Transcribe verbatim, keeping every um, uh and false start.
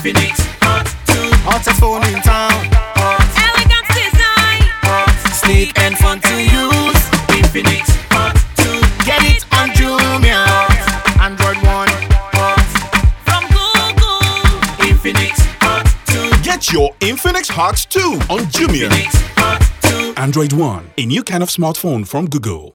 Infinix Hot two. Hottest phone in town. Elegant design. Sleek and fun to use. Infinix Hot two. Get it on Jumia. Android One. From Google. Infinix Hot two. Get your Infinix Hot two on Jumia. Infinix Hot two. Android One, a new kind of smartphone from Google.